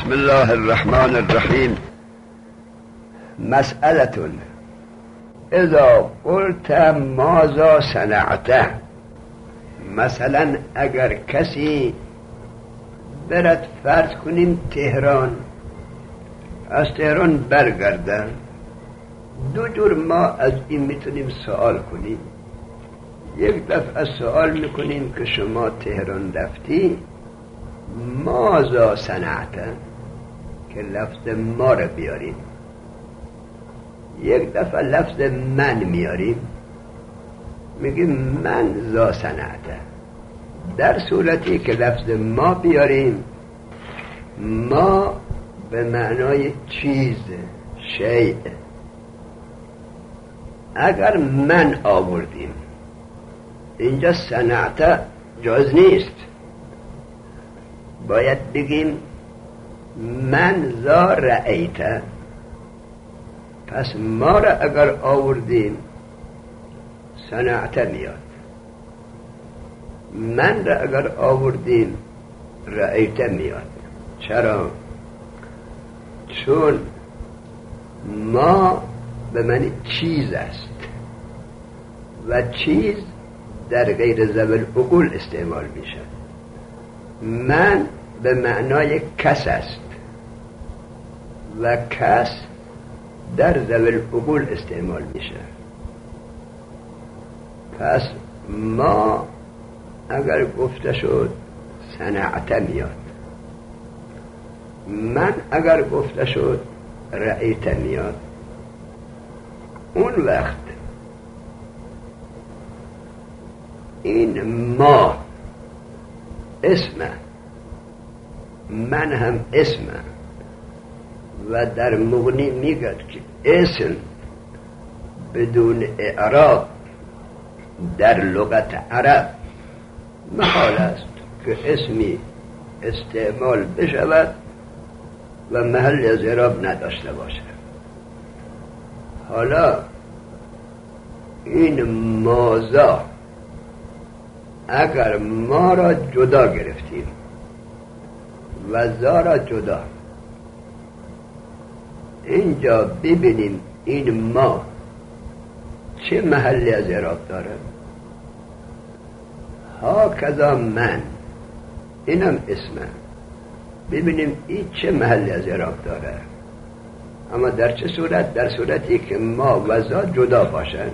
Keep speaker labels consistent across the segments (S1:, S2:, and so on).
S1: بسم الله الرحمن الرحیم. مسئله اذا قلت ماذا صنعت، مثلا اگر کسی برد فرض کنیم تهران، از تهران برگرده، دو جور ما از این میتونیم سوال کنیم. یک دفعه سوال میکنیم که شما تهران رفتی، ماذا صنعت، که لفظ ما رو بیاریم. یک دفعه لفظ من میاریم، میگیم من ذا صنعت. در صورتی که لفظ ما بیاریم، ما به معنای چیز، شیء. اگر من آوردیم اینجا صنعت جاز نیست، باید بگیم من ذا رأیت. پس ما را اگر آوردیم صنعت میاد، من را اگر آوردیم رأیت میاد. چرا؟ چون ما به معنی چیز است و چیز در غیر ذوی العقول استعمال میشه. من به معنای کس است و کس در ذوی العقول استعمال میشه. پس ما اگر گفته شد صنعت میاد، من اگر گفته شد رأیت میاد. اون وقت این ما اسمه، من هم اسمه و در مغنی میگد که اسم بدون اعراب در لغت عرب محال است که اسمی استعمال بشود و محل از اعراب نداشته باشه. حالا این مازا اگر ما را جدا گرفتیم و ذا را جدا، اینجا ببینیم این ما چه محلی از اعراب داره. ها کذا من، اینم اسمه، ببینیم این چه محلی از اعراب داره. اما در چه صورت؟ در صورتی که ما و ذا جدا باشن،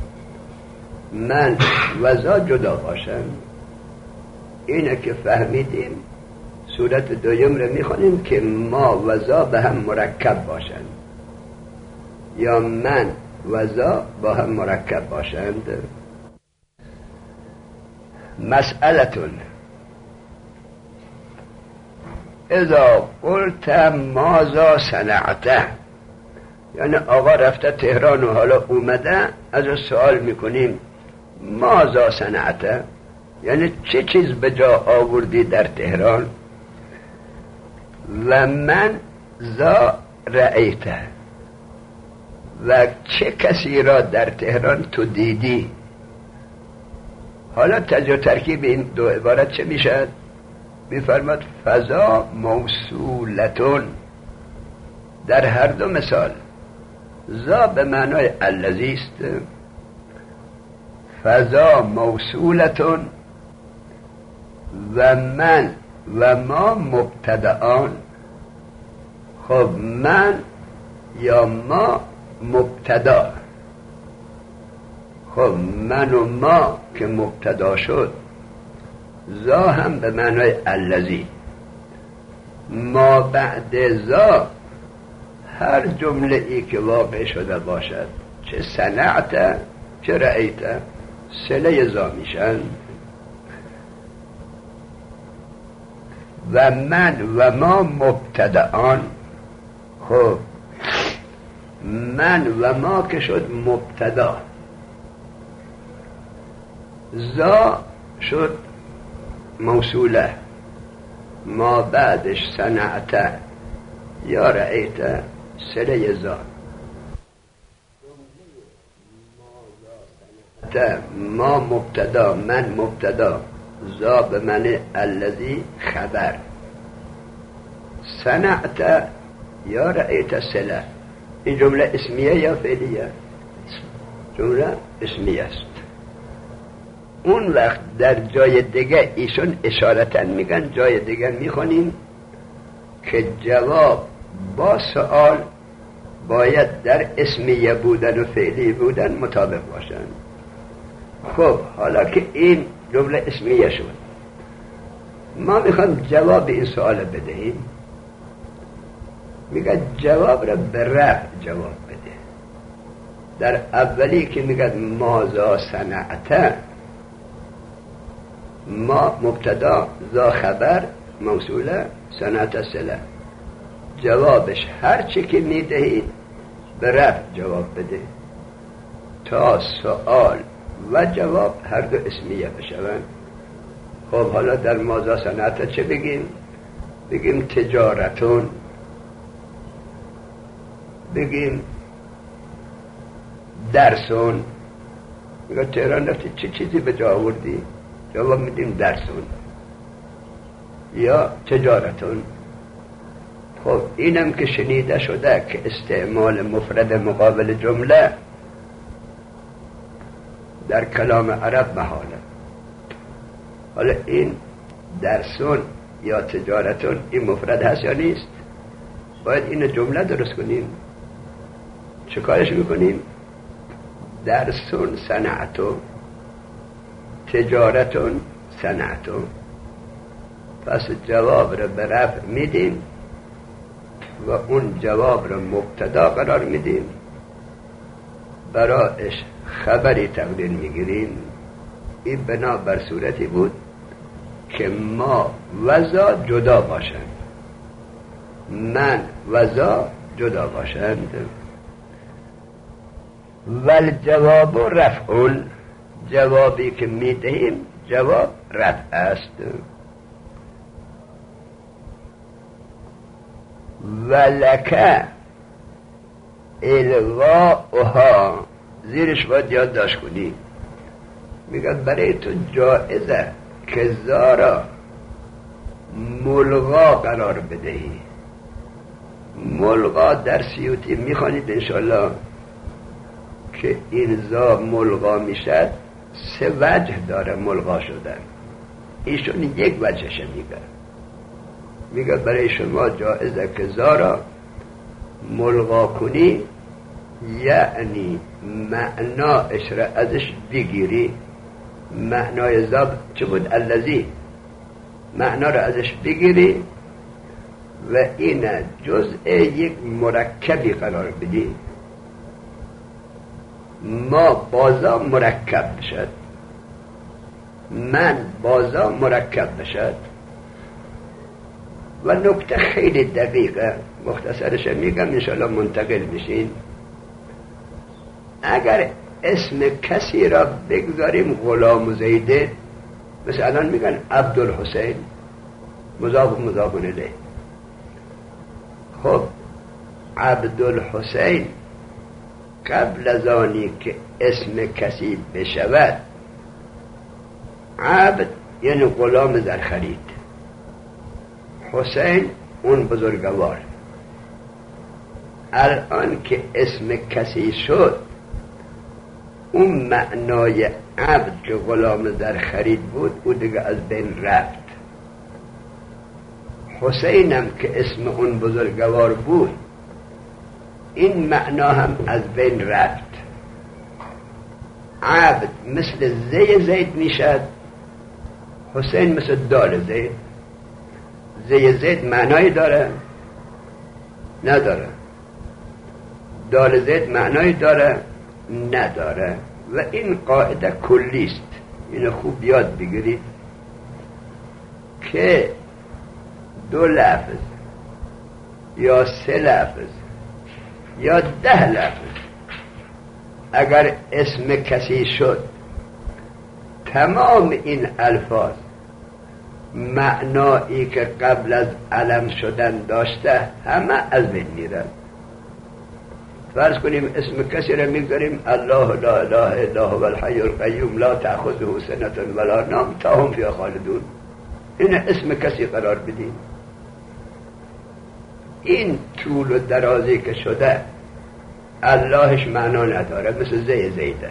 S1: من و ذا جدا باشن. اینه که فهمیدیم. صورت دوم رو میخوانیم که ما و ذا به هم مرکب باشن یا من و ذا با هم مرکب باشند. مسئله اذا قلت ماذا صنعت، یعنی آقا رفته تهران و حالا اومده، از سوال میکنیم ماذا صنعت، یعنی چه چیز به جا آوردی در تهران. و من ذا رأیت، و چه کسی را در تهران تو دیدی. حالا تجزیه و ترکیب این دو عبارت چه میشد؟ میفرماد فضا موصولتون. در هر دو مثال ذا به معنای الذی است، فضا موصولتون، و من و ما مبتدعان. خب من یا ما مبتدا، خب من و ما که مبتدا شد، ذا هم به معنای الذی. ما بعد ذا هر جمله ای که واقع شده باشد، چه صنعت چه رأیت، صله ذا میشن. و من و ما مبتدعان. خب من و ما که شد مبتدا، ذا شد موصوله، ما بعدش صنعت یا رأیت صله ذا. ما مبتدا، من مبتدا، ذا به معنی الذی خبر، صنعت یا رأیت صله. این جمله اسمیه یا فعلیه؟ جمله اسمیه است. اون وقت در جای دیگه ایشون اشارتاً میگن، جای دیگه میخونیم که جواب با سوال باید در اسمیه بودن و فعلی بودن مطابق باشن. خب حالا که این جمله اسمیه شد، ما میخوام جواب این سوال بدهیم. میگه جواب را به رفع جواب بده. در اولی که میگه ماذا صنعت، ما مبتدا، ذا خبر، موصوله، صنعت صله. جوابش هر چی که میدهید به رفع جواب بده تا سوال و جواب هر دو اسمیه بشوند. خب حالا در ماذا صنعت چه بگیم؟ بگیم تجارتون، بگیم درسون. میگه تهران رفتی چه چیزی به جا آوردی؟ جواب میدیم درسون یا تجارتون. خب اینم که شنیده شده که استعمال مفرد مقابل جمله در کلام عرب محاله. حالا این درسون یا تجارتون این مفرد هست یا نیست؟ باید این جمله درست کنیم. چه کارش میکنیم؟ درسون صنعتو، تجارتون صنعتو. پس جواب را به رفع میدیم و اون جواب را مبتدا قرار میدیم، برایش خبری تقدیر میگیریم. این بنا بر صورتی بود که ما وزا جدا باشند، من وزا جدا باشند. والجواب رفع، جوابی که میدهیم جواب رفع است. ولک الغاؤها، زیرش باید یاد داشت کنی. میگه برای تو جائزه که زارا ملغا قرار بدهی. ملغا در سیوطی میخوانید انشالله که این زا ملغا میشد. سه وجه داره ملغا شدن، ایشون یک وجهش میگه برای شما جائزه که زارا ملغا کنی، یعنی معناش را ازش بگیری. معنای زا چه بود؟ الذی. معنا را ازش بگیری و این جزء یک مرکبی قرار بدی. ما بازا مرکب بشد، من بازا مرکب بشد. و نکته خیلی دقیقه، مختصرش میگم انشاءالله منتقل بشین. اگر اسم کسی را بگذاریم غلام زیده، مثلا میگن عبدالحسین، مضاف و مضاف الیه. خب عبدالحسین قبل از آنی که اسم کسی بشود، عبد یعنی غلام در خرید، حسین اون بزرگوار. الان که اسم کسی شد، اون معنای عبد که غلام در خرید بود او دیگه از بین رفت. حسینم که اسم اون بزرگوار بود، این معنا هم از بین رفت. عبد مثل زید میشد، حسین مثل دال زید. زید معنایی داره؟ نداره. دال زید معنایی داره؟ نداره. و این قاعده کلیست، اینو خوب یاد بگیرید که دو لفظ یا سه لفظ یا 10 لفظ اگر اسم کسی شد، تمام این الفاظ معنایی که قبل از علم شدن داشته همه از بین میرن. فرض کنیم اسم کسی را میگذاریم الله لا اله الا هو الحی القیوم لا تأخذه سنة ولا نوم تا هم فیها خالدون. این اسم کسی قرار بدیم. این طول و درازی که شده اللهش معنا نداره، مثل زیده.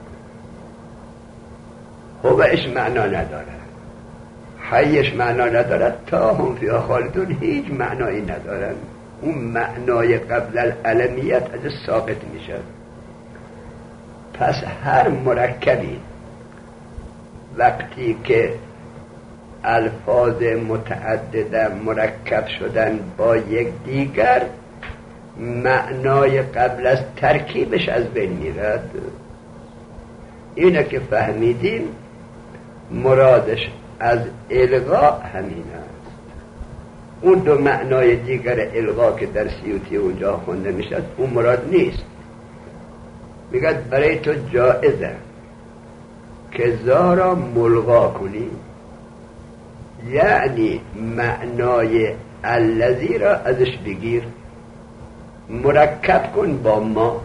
S1: هوش معنا نداره، حیش معنا نداره، تا هم فی خالدون هیچ معنایی ندارن. اون معنای قبل العلمیت از ساقط میشه. پس هر مرکبی وقتی که الفاظ متعدده مرکب شدن با یک دیگر، معنای قبل از ترکیبش از بین میرد. اینه که فهمیدیم مرادش از الغا همین است. اون دو معنای دیگر الغا که در سیوطی اونجا خونده میشد اون مراد نیست. میگه برای تو جائزه که زارا ملغا کنی، یعنی معنای الذی را ازش بگیر، مرکب کن با ما.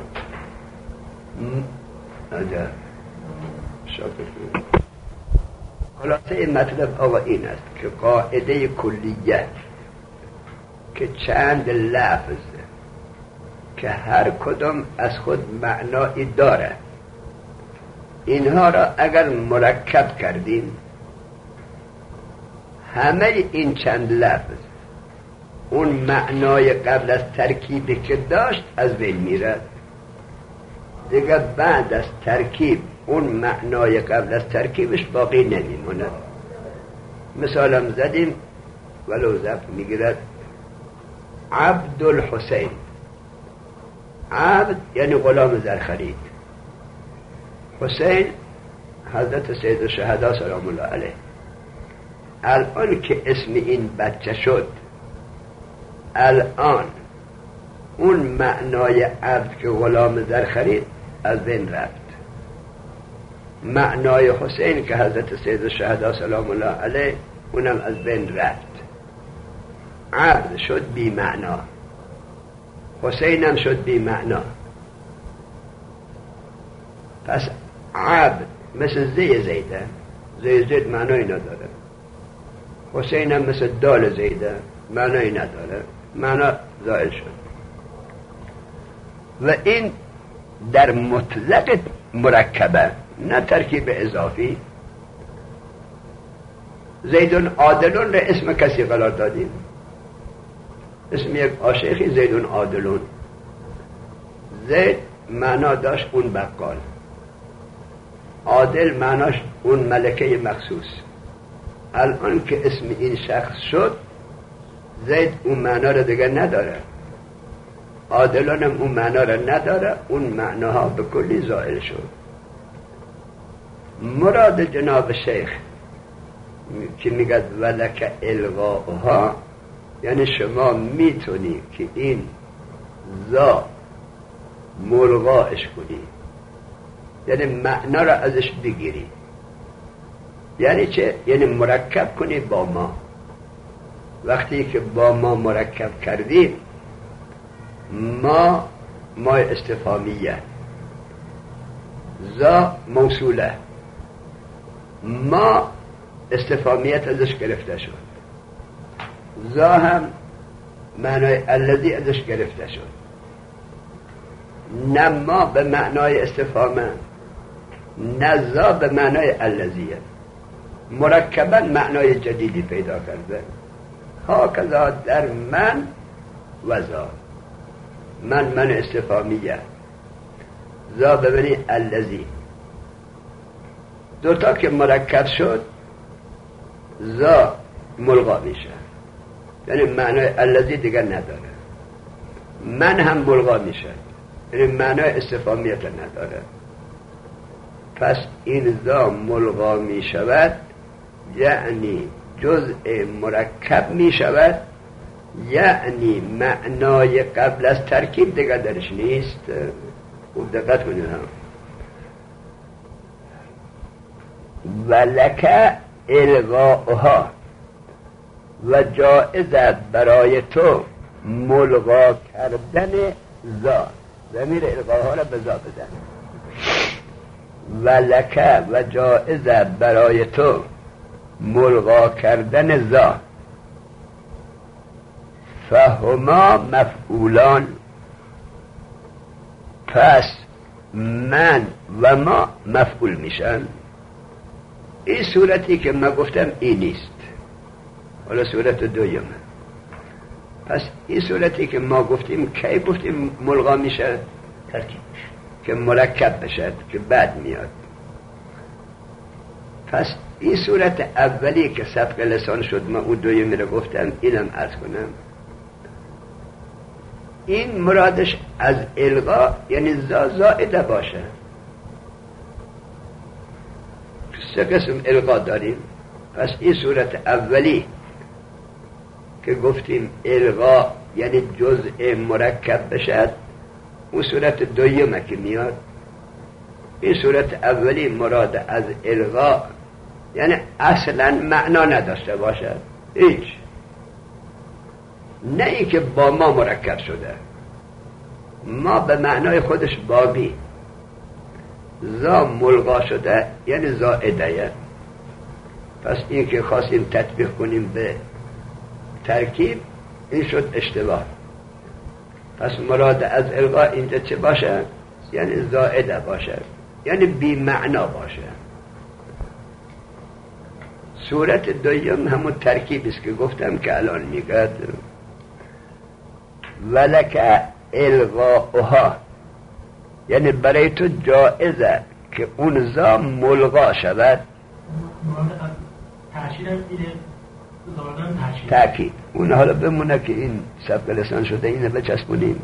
S1: خلاصه این مطلب آقا این است که قاعده کلیه که چند لفظ که هر کدام از خود معنایی داره، اینها را اگر مرکب کردیم، همه این چند لفظ اون معنای قبل از ترکیبی که داشت از بین میرد دیگه. بعد از ترکیب اون معنای قبل از ترکیبش باقی نمیمونه. مثالم زدیم ولو ضبط میگیرد عبدالحسین. عبد یعنی غلام زرخرید، حسین حضرت سید الشهدا سلام الله علیه. الان که اسم این بچه شد، الان اون معنای عبد که غلام زرخرید از بین رفت. معنای حسین که حضرت سید الشهدا سلام الله علیه اونم از بین رفت. عبد شد بی معنا، حسینم شد بی معنا. پس عبد مثل زیده، زید معنایی نداره. حسینم مثل دال زیده، معنایی نداره، معنا زائل شد. و این در مطلق مرکبه، نه ترکیب اضافی. زیدون عادلون را اسم کسی قرار دادیم، اسم یک عاشقی زیدون عادلون. زید معنا داشت اون بقال، عادل معناش اون ملکه مخصوص. الان که اسم این شخص شد، زید اون معنا را دیگر نداره، عادلانم اون معنا را نداره، اون معناها به کلی زائل شد. مراد جناب شیخ که میگه ولک الغاها، یعنی شما میتونی که این زا ملغاش کنی، یعنی معنا را ازش بگیری. یعنی چه؟ یعنی مرکب کنی با ما. وقتی که با ما مرکب کردیم، ما استفهامیه، زا موصوله، ما استفهامیت ازش گرفته شد، زا هم معنای الذی ازش گرفته شد. نه ما به معنای استفهامه، نه زا به معنای الذیه، مرکبا معنای جدیدی پیدا کرده. هاکذا در من و زا، من استفهامیه، زا به معنی الذی. دوتا که مرکب شد، زا ملغا میشه، یعنی معنای الذی دیگر نداره. من هم ملغا میشه، یعنی معنای استفهامیت نداره. پس این زا ملغا میشود، یعنی جزء مرکب میشود، یعنی معنای قبل از ترکیب دیگر درش نیست. خوب دقت کنید. ولک الغاها، و جائزت برای تو ملغا کردن زا. ضمیر الغاها را به زا بزن. ولک و جائزت برای تو ملغا کردن زا فهما مفعولان، پس من و ما مفعول میشن. این صورتی که ما گفتم این نیست، حالا صورت دویمه. پس این صورتی که ما گفتیم کی گفتیم ملغا میشه؟
S2: ترکیب
S1: که مرکب بشه که بعد میاد. پس این صورت اولی که سبق لسان شد، ما اون دویمی رو گفتم، اینم عرض کنم. این مرادش از الغا یعنی زائده باشه. سه قسم الغا داریم. پس این صورت اولی که گفتیم الغا یعنی جزء مرکب بشد، اون صورت دویمه که میاد. این صورت اولی مراد از الغا یعنی اصلا معنا نداشته باشد، هیچ، نه ای که با ما مرکب شده. ما به معنای خودش بابی، زا ملغا شده یعنی زائده. پس این که خواستیم تطبیق کنیم به ترکیب، این شد اشتباه. پس مراد از الغا اینجا چه باشه؟ یعنی زائده باشه، یعنی بی معنا باشه. صورت دویم همون ترکیب است که گفتم که الان میگه ولک الغاؤها، یعنی برای تو جائزه که اون زا ملغا شود. تأکید اون حالا بمونه که این سبق لسان شده، اینه بچسبونیم.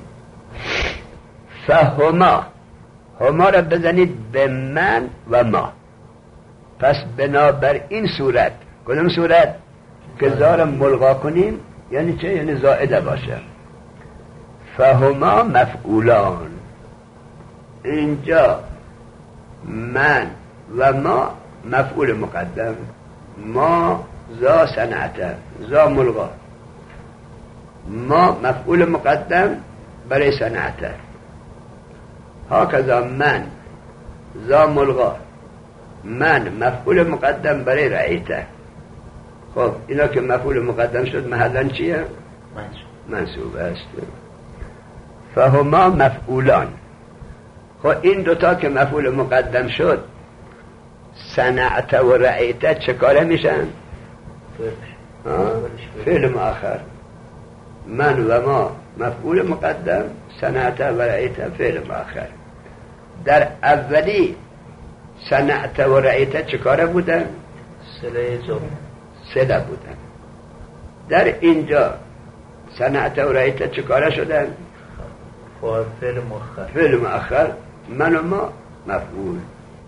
S1: فهما، هما را بزنید به من و ما. پس بنابر این صورت، کدوم صورت؟ که زا را ملغا کنیم یعنی چه؟ یعنی زائده باشه. فهما مفعولان، اینجا من و ما مفعول مقدم، ما زا صنعته، زا ملغا، ما مفعول مقدم برای صنعته. هکذا من زا ملغا، من مفعول مقدم برای رأیته. خب اینا که مفعول مقدم شد محلا چیه؟ منصوب است. فهما مفعولان. خب این دوتا که مفعول مقدم شد، صنعت و رأیت، چه کاره میشن؟ فعل مؤخر. من و ما مفعول مقدم، صنعت و رأیت فعل مؤخر. در اولی صنعت و رأیت چه کاره بودن؟ صله بودن. در اینجا صنعت و رأیت چه کاره شدن؟ فعل مؤخر. من و ما مفعول.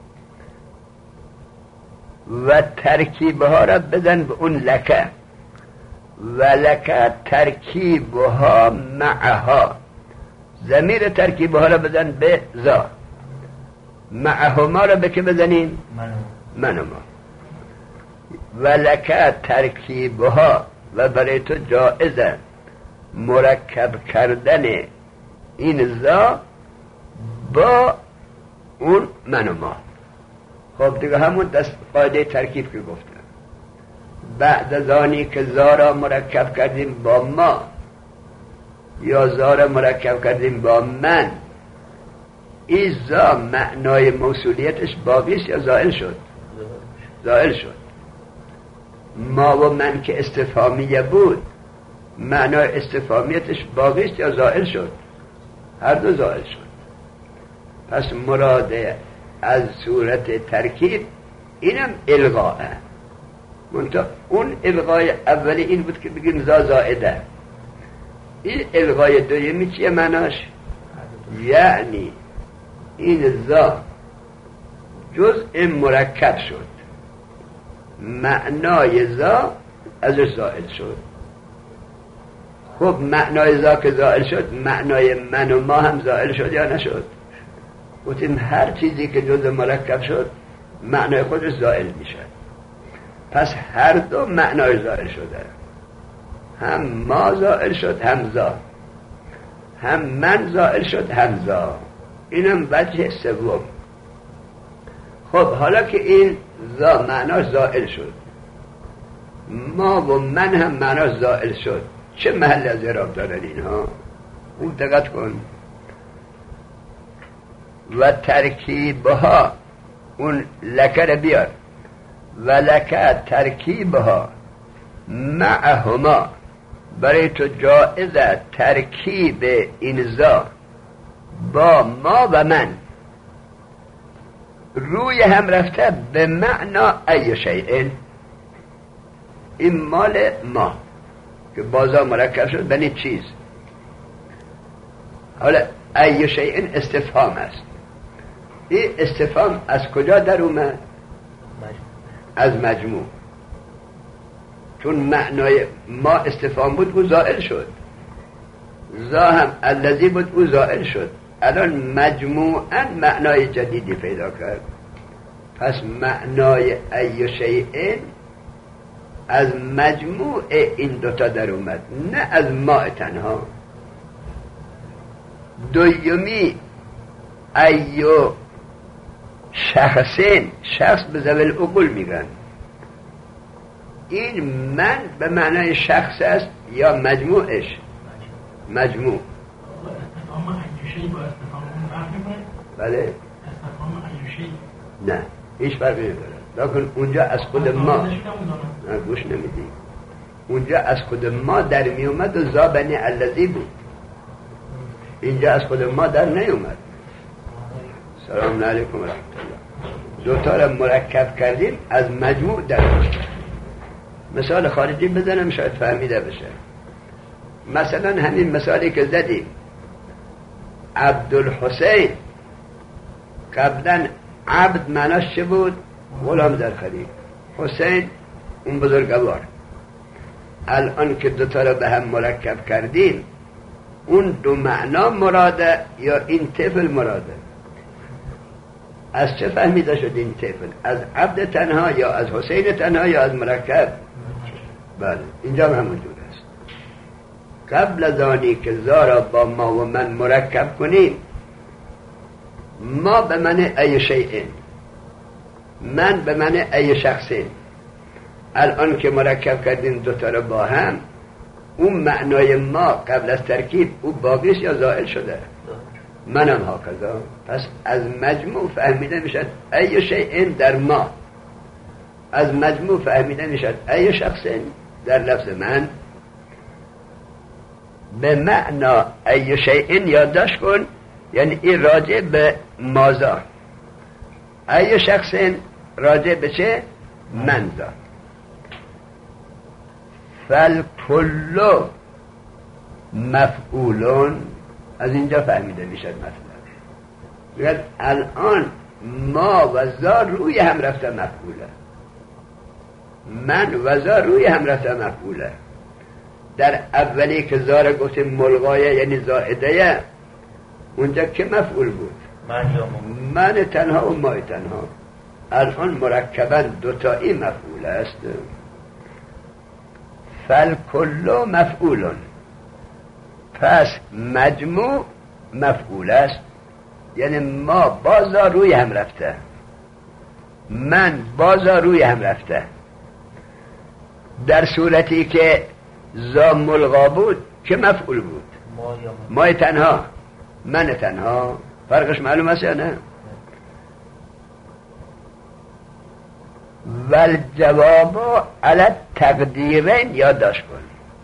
S1: و ترکیبها را بزن به اون لکه، و لکه ترکیبها معها. ضمیر ترکیبها را بزن به زا، معهما را به که بزنیم؟ من و ما. و لکه ترکیبها، و برای تو جائزه مرکب کردن این زا با اون من و ما. خب دیگه همون دست قاعده ترکیب که گفتم. بعد از آنی که زا را مرکب کردیم با ما یا زا را مرکب کردیم با من، این زا معنای موصولیتش باقی است یا زائل شد؟ زائل شد. ما و من که استفهامیه بود، معنای استفهامیتش باقی است یا زائل شد؟ هر دو زائل شد. پس مراد از صورت ترکیب اینم الغاء. منتها اون الغای اولی این بود که بگیم زا زائده. این الغای دومی چیه معناش؟ یعنی این زا جزء مرکب شد، معنای زا ازش زائل شد. خب معنای زا که زائل شد، معنای من و ما هم زائل شد یا نشد؟ گفتیم هر چیزی که جزء مرکب شد معنای خودش زائل میشه. پس هر دو معنای زائل شده، هم ما زائل شد هم زا، هم من زائل شد هم زا. اینم وجه سوم. خب حالا که این زا معناش زائل شد، ما و من هم معناش زائل شد، چه محل از اعراب دارن اینها؟ اون دقت کن. و ترکیبها، اون لکه بیار، و لکه ترکیبها معهما، برای تو جائزه ترکیب این زا با ما و من روی هم رفته به معنا ای شیئن. این مال ما که بازا مرکب شد بنی چیز. حالا ای شیئن استفهام است. این استفهام از کجا در اومد؟ از مجموع. چون معنای ما استفهام بود او زائل شد، زا هم الذی بود او زائل شد. الان مجموعاً معنای جدیدی پیدا کرد. پس معنای ای شیئن از مجموع این دوتا در اومد، نه از ما تنها. دومی ایو شخصین، شخص به ذوی العقول میگن. این من به معنای شخص است یا مجموعش؟ مجموع. بله؟ نه هیچ فرقی نداره، لیکن اونجا از خود ما گوش نمیدی. اونجا از خود ما در می اومد و زا بنی الذی بود. اینجا از خود ما در نیومد. سلام علیکم و رحمت الله. دوتا را مرکب کردیم از مجموع در اومد. مثال خارجی بزنم شاید فهمیده بشه. مثلا همین مثالی که زدیم، عبدالحسین، قبلا عبد معناش چه بود؟ غلام در خرید. حسین اون بزرگوار. الان که دوتا را به هم مرکب کردیم، اون دو معنا مراده یا این طفل مراده؟ از چه فهمیده شد این طفل؟ از عبد تنها یا از حسین تنها یا از مرکب؟ بله اینجا هم همون جور است. قبل از آنی که زارا با ما و من مرکب کنیم، ما به معنی ای شیئن، من به معنی ای شخصین. الان که مرکب کردیم دوتا رو با هم، اون معنای ما قبل از ترکیب او باقیست یا زائل شده؟ منم هاکذا. پس از مجموع فهمیده میشد ای شیئن در ما، از مجموع فهمیده میشد ای شخصین در لفظ من. به معنا ای شیئن یادداشت کن، یعنی این راجع به مازا، ای شخصین راجع به چه؟ منزا. فالکل مفعولون، از اینجا فهمیده میشد مثلا الان ما و زا روی هم رفته مفعوله، من و زا روی هم رفته مفعوله. در اولی که زا را گفتیم ملغایه یعنی زائده، اونجا که مفعول بود؟ من تنها و ما تنها. الان مرکبا دوتایی مفعول است. فالکل مفعولون، پس مجموع مفعول است، یعنی ما بازا روی هم رفته، من بازا روی هم رفته. در صورتی که زا ملغا بود که مفعول بود؟ ما تنها، من تنها. فرقش معلوم است یا نه؟ والجواب علی تقدیرین یادداشت کن.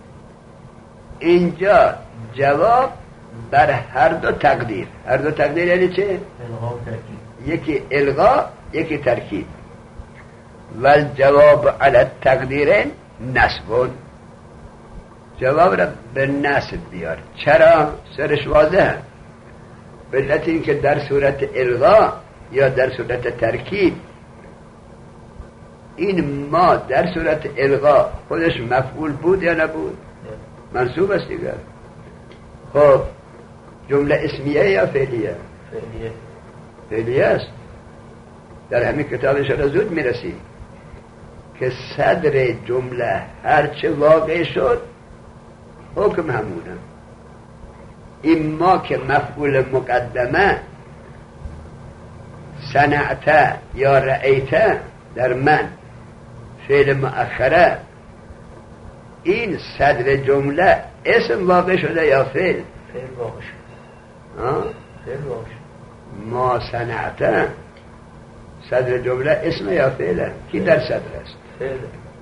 S1: اینجا جواب بر هر دو تقدیر. هر دو تقدیر یعنی چه؟ یکی الغا یکی ترکیب. والجواب علی تقدیرین نصب. جواب را به نصب بیار. چرا؟ سرش واضحه. به علت اینکه در صورت الغا یا در صورت ترکیب، این ما در صورت الغا خودش مفعول بود یا نبود؟ منصوب است دیگر. خب جمله اسمیه یا فعلیه؟ فعلیه است. در همین کتاب انشاءالله زود میرسی که صدر جمله هرچه واقع شد حکم همونه. این ما که مفعول مقدمه، صنعت یا رأیت در من فعل مؤخره، این صدر جمله اسم واقع شده یا فعل؟
S2: فعل واقع شده. فعل واقع شده.
S1: ما صنعت صدر جمله اسم یا فعله؟ کی در صدر است؟
S2: فعل.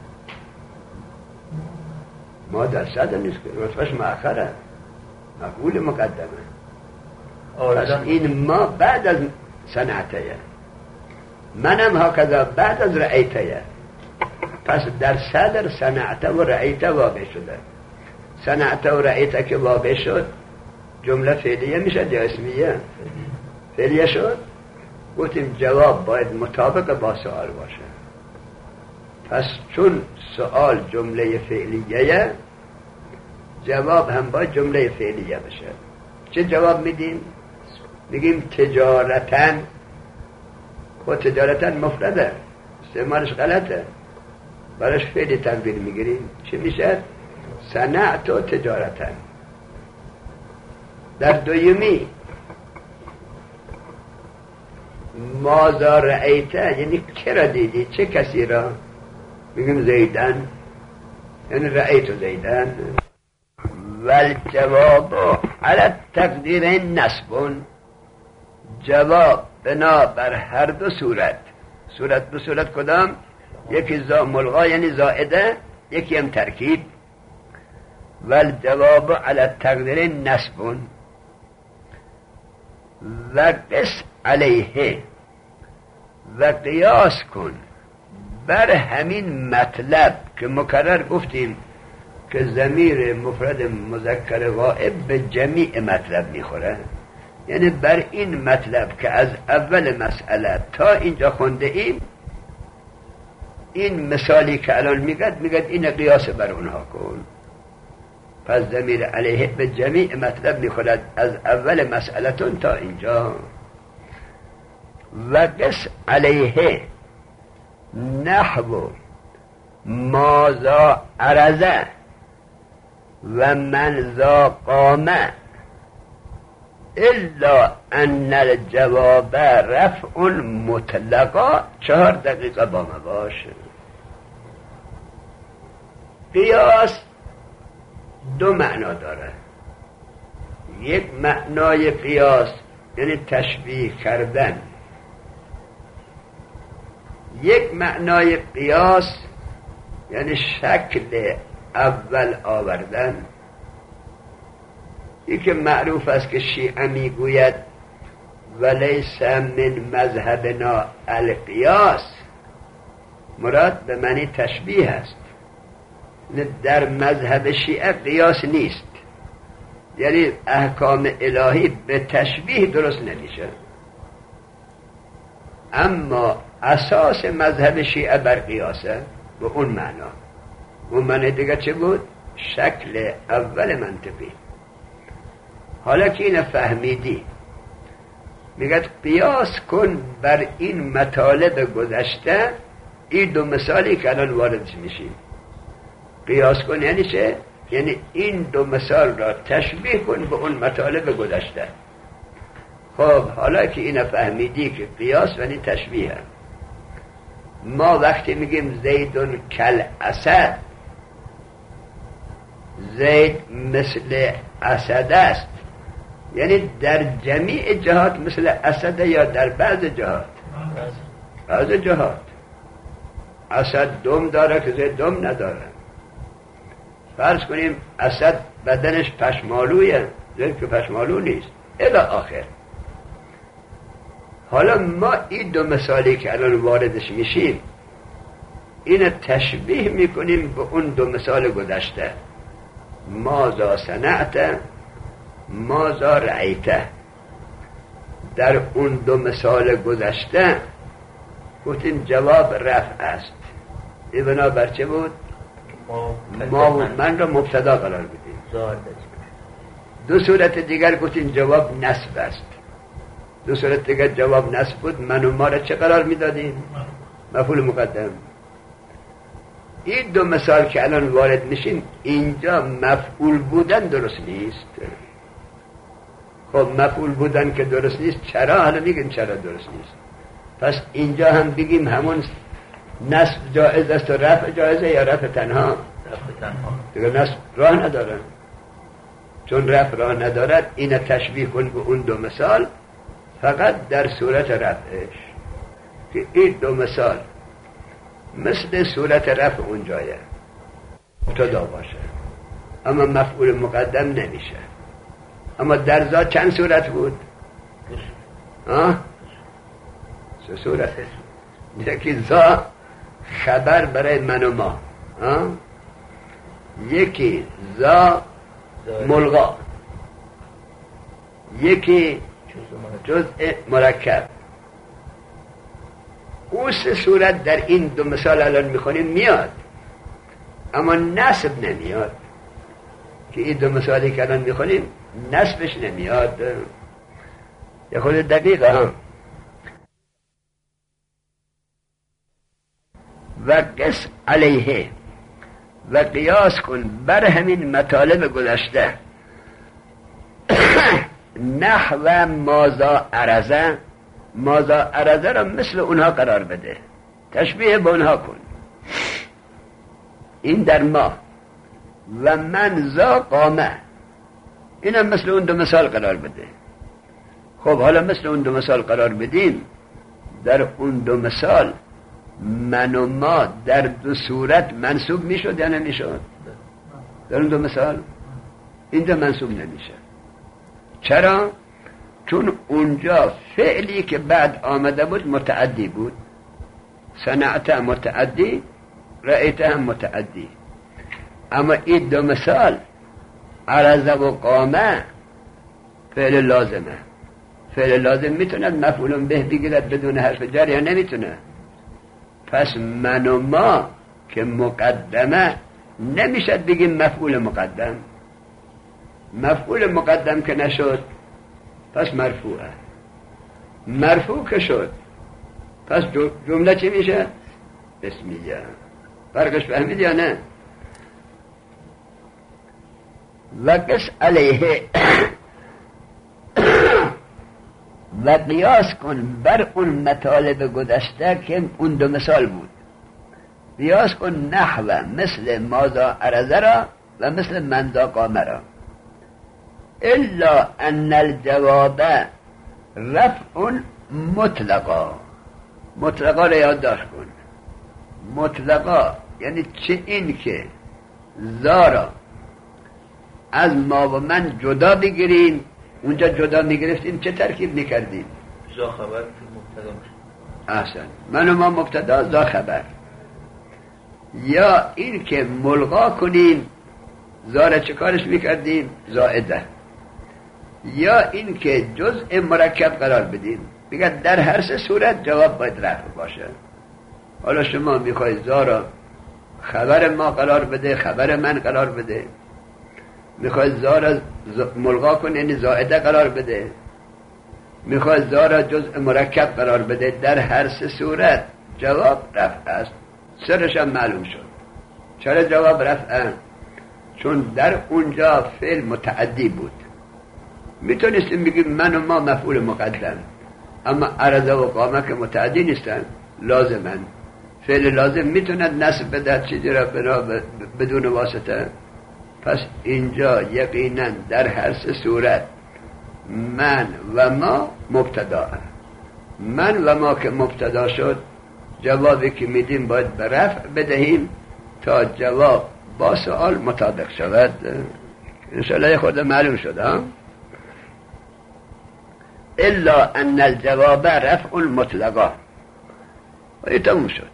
S1: ما در صدر نیست که رتبهش مؤخره، مفعول مقدمه. پس این ما بعد از صنعته، منم هکذا بعد از رأیته. پس در صدر صنعته و رأیته واقع شده. صنعته و رأیته که واقع شد جمله فعلیه میشه یا اسمیه؟ فعلیه شد. گفتیم جواب باید مطابق با سوال باشه. پس چون سوال جمله فعلیه، جواب هم باید جمله فعلیه بشه. چه جواب میدیم؟ میگیم تجارتن. خود تجارتن مفرده، استعمالش غلطه، براش فعلی تنوین میگیریم. چه میشه؟ صنعت و تجارتن. در دویمی ماذا رأیته، یعنی که را دیدی؟ چه کسی را؟ میگیم زیدن، یعنی رأیت زیدن. والجواب علی تقدیر نسب، جواب بنا بر هر دو صورت. دو صورت کدام؟ یکی ملغا یعنی زائده، یکی هم ترکیب. والجواب علی تقدیر نسب و قس علیه، و قیاس کن بر همین مطلب که مکرر گفتیم که ضمیر مفرد مذکر غائب به جمیع مطلب میخوره. یعنی بر این مطلب که از اول مسئله تا اینجا خونده ایم، این مثالی که الان میگد این قیاس بر اونها کن. پس ضمیر علیه به جمیع مطلب میخورد از اول مسئلتون تا اینجا. و قس علیه نحو ماذا عرضه و من ذا قامه الا ان الجواب رفع مطلقا. 4 دقیقه با ما باشه. قیاس 2 معنا داره. یک معنای قیاس یعنی تشبیه کردن، یک معنای قیاس یعنی شکل اول آوردن. یکی معروف است که شیعه میگوید ولیس من مذهبنا القیاس، مراد به معنی تشبیه است. در مذهب شیعه قیاس نیست، یعنی احکام الهی به تشبیه درست نمیشه. اما اساس مذهب شیعه بر قیاسه به اون معنا. اون معنی دیگه چه بود؟ شکل اول منطقی. حالا که اینو فهمیدی، میگه قیاس کن بر این مطالب گذشته. این 2 مثالی که الان واردش میشیم، قیاس کن یعنی چه؟ یعنی این 2 مثال را تشبیه کن به اون مطالب گذشته. خب حالا که اینو فهمیدی که قیاس یعنی تشبیه، ما وقتی میگیم زیدون کل اسد، زید مثل اسد است، یعنی در جمیع جهات مثل اسد یا در بعض جهات؟ بعض جهات. اسد دم داره که زید دم نداره. فرض کنیم اسد بدنش پشمالویه، زید که پشمالو نیست، الی آخر. حالا ما این 2 مثالی که الان واردش میشیم، این تشبیه میکنیم به اون 2 مثال گذشته. ماذا صنعت، ماذا رأیت. در اون 2 مثال گذشته گفتیم جواب رفع است. این بنابر چه بود؟ ما من را مبتدا قرار بدیم. 2 صورت دیگر گفتیم جواب نصب است. 2 صورت دیگر جواب نصب بود. من و ما را چه قرار میدادیم؟ مفعول مقدم. این 2 مثال که الان وارد میشیم، اینجا مفعول بودن درست نیست. خب مفعول بودن که درست نیست، چرا؟ حالا میگیم چرا درست نیست. پس اینجا هم بگیم همون نصب جائز است و رفع جائزه یا رفع تنها؟ دیگه نصب راه ندارن. چون رفع راه ندارد، این تشبیه کن به اون دو مثال فقط در صورت رفعش، که این دو مثال مثل صورت رفع اون جایه مبتدا باشه اما مفعول مقدم نمیشه. اما در ذات چند صورت بود؟ سه صورت. یکی ذا خبر برای من و ما، یکی ذا ملغا، یکی جزء مرکب. او سه صورت در این دو مثال الان میخونیم میاد، اما نصب نمیاد. که این دو مثالی که الان میخونیم نصبش نمیاد. یه خود دقیقه هم و قس علیه، و قیاس کن بر همین مطالب گذشته نحو مازا عرضه. مازا عرضه را مثل اونها قرار بده، تشبیه به اونها کن. این در ما و من ذا قامه، اینم مثل اون دو مثال قرار بده. خب حالا مثل اون دو مثال قرار بدیم، در اون دو مثال من و ما در دو صورت منصوب میشد یا نمیشد؟ در اون دو مثال اینجا منصوب نمیشه. چرا؟ چون اونجا فعلی که بعد آمده بود متعدی بود. صنعت متعدی، رأیت هم متعدی. اما این دو مثال عرضه و قامه فعل لازمه. فعل لازم میتوند مفعول به بگیرد بدون حرف جر یا نمیتونه؟ پس من و ما که مقدمه نمیشد بگیم مفعول مقدم. مفعول مقدم که نشد پس مرفوعه. مرفوع که شد پس جمله چی میشه؟ اسمیه. فرقش فهمید یا نه؟ و قس علیه و قیاس کن بر اون مطالب گذشته که اون دو مثال بود. قیاس کن نحو مثل مازا عرضه را و مثل من ذا قامه را. الا ان الجواب رفع مطلقا. مطلقا را یادداشت کن. مطلقا یعنی چه این که زارا از ما و من جدا بگیریم. اونجا جدا میگرفتیم چه ترکیب میکردیم؟
S2: زا خبر مبتدا میشه.
S1: احسن. من و ما مبتدا، زا خبر. یا این که ملغا کنیم، زارا چه کارش میکردیم؟ زائده. یا این که جزء مرکب قرار بدیم. بگه در هر سه صورت جواب باید رفع باشه. حالا شما میخوای زارا خبر ما قرار بده، خبر من قرار بده، میخوای زارا ملغا کنه یعنی زائده قرار بده، میخوای زارا جزء مرکب قرار بده، در هر سه صورت جواب رفع است. سرش هم معلوم شد. چرا جواب رفع؟ چون در اونجا فعل متعدی بود. میتونستیم بگیم من و ما مفعول مقدم، اما عرضه و قامه که متعدی نیستن، لازمن. فعل لازم میتوند نصب بده چیزی را بدون واسطه. پس اینجا یقینا در هر سه صورت من و ما مبتدا. من و ما که مبتدا شد، جوابی که میدیم باید به رفع بدهیم تا جواب با سؤال مطابق شود. انشاءالله خود معلوم شد ها؟ الا ان الجواب رفع مطلقا. و تموم شد.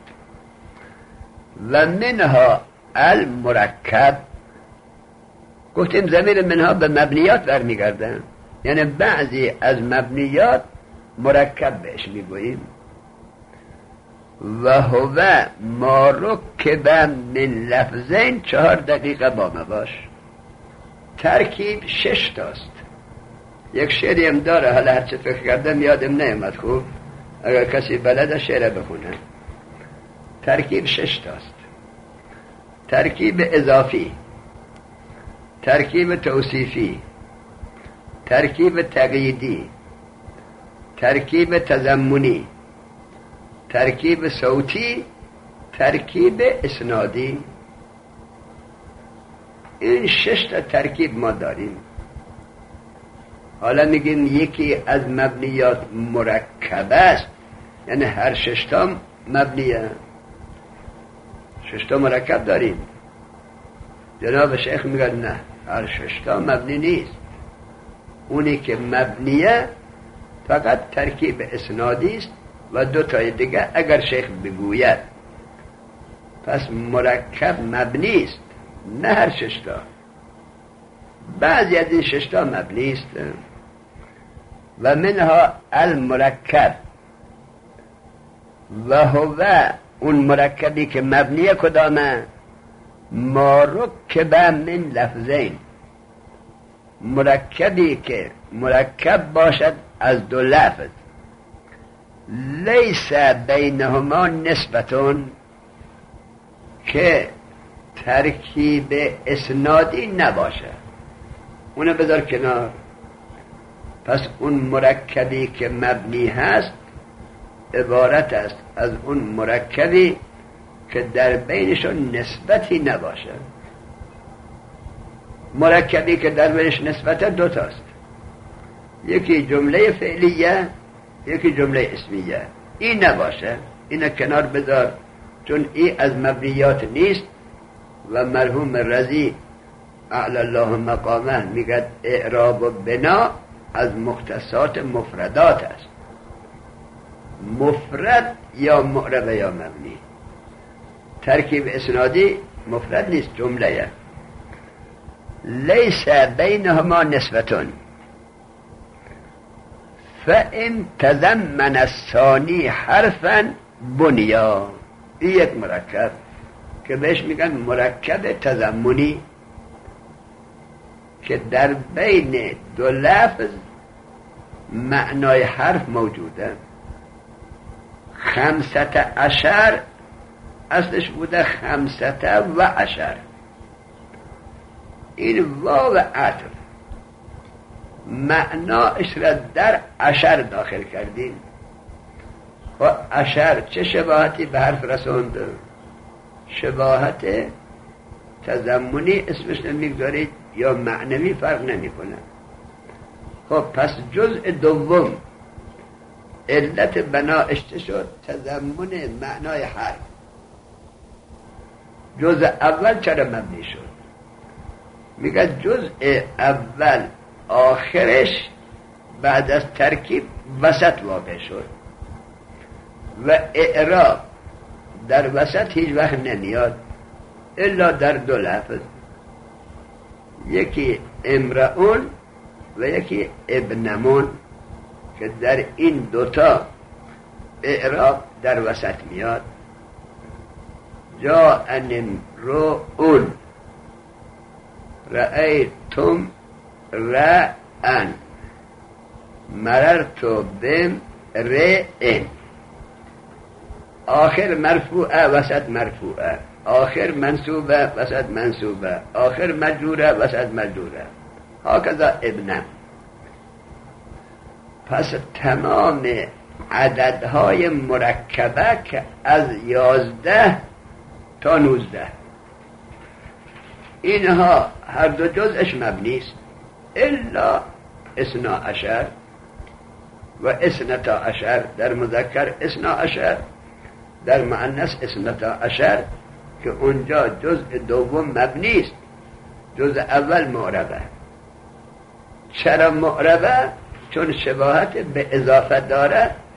S1: و منها المرکب. گفتیم ضمیر منها به مبنیات برمیگردن، یعنی بعضی از مبنیات مرکب بهش میگوییم. و هو ما رکب من لفظین. 4 دقیقه با ما باش. ترکیب 6 تاست. یک شعری هم داره، حالا هرچه فکر کردم یادم نیامد. خوب اگر کسی بلده شعر بخونه. ترکیب 6 تاست. ترکیب اضافی، ترکیب توصیفی، ترکیب تقییدی، ترکیب تضمنی، ترکیب صوتی، ترکیب اسنادی. این 6 تا ترکیب ما داریم. حالا میگیم یکی از مبنیات مرکب است، یعنی هر 6 تا مبنیه. 6 تا مرکب داریم. جناب شیخ میگه نه، هر 6 تا مبنی نیست. اونی که مبنیه فقط ترکیب اسنادی است و 2 تای دیگه اگر شیخ بگوید. پس مرکب مبنی است، نه هر 6 تا. بعضی از این 6 تا مبنی است. و منها المرکب و هو، اون مرکبی که مبنیه کدامه؟ ما رکب من لفظین، مرکبی که مرکب باشد از 2 لفظ، لیس بینهما نسبتون، که ترکیب اسنادی نباشه. اونو بذار کنار. پس اون مرکبی که مبنی هست عبارت است از اون مرکبی که در بینشون نسبتی نباشه. مرکبی که در بینش نسبت 2 تاست، یکی جمله فعلیه، یکی جمله اسمیه. این نباشه، اینو کنار بذار، چون این از مبنیات نیست. و مرحوم رضی اعلی الله مقامه میگه اعراب و بنا از مختصات مفردات است. مفرد یا معرب یا مبنی. ترکیب اسنادی مفرد نیست، جمله. لیس بینهما نسبتون فان تضمن الثانی حرفا بنیا. این یک مرکب که بهش میگن مرکب تضمنی، که در بین 2 لفظ معنای حرف موجوده. 15 اصلش بوده 15. این واو عطف معناش را در 10 داخل کردیم. و 10 چه شباهتی به حرف رسوند؟ شباهت تضمنی اسمش نمیگذارید یا معنوی، فرق نمیکنه. خب پس جزء دوم علت بناش چه شد؟ تضمن معنای حرف. جزء اول چرا مبنی شد؟ میگه جزء اول آخرش بعد از ترکیب وسط واقع شد و اعراب در وسط هیچ وقت نمیاد الا در 2 لفظ، یکی امرئون و یکی ابنمون، که در این 2 تا اعراب در وسط میاد. جاء امرؤون، رأیتم رأن، مررت بامرئ. آخر مرفوعه وسط مرفوعه، آخر منصوبه وسط منصوبه، آخر مجروره وسط مجروره، هکذا ابنم. پس تمام عددهای مرکبه که از 11 تا 19 اینها هر 2 جزءش مبنی است الا 12 و 12 در مذکر 12 در مؤنث 12 که اونجا جزء دوم مبنی است، جزء اول معربه. چرا معربه؟ چون شباهت به اضافه داره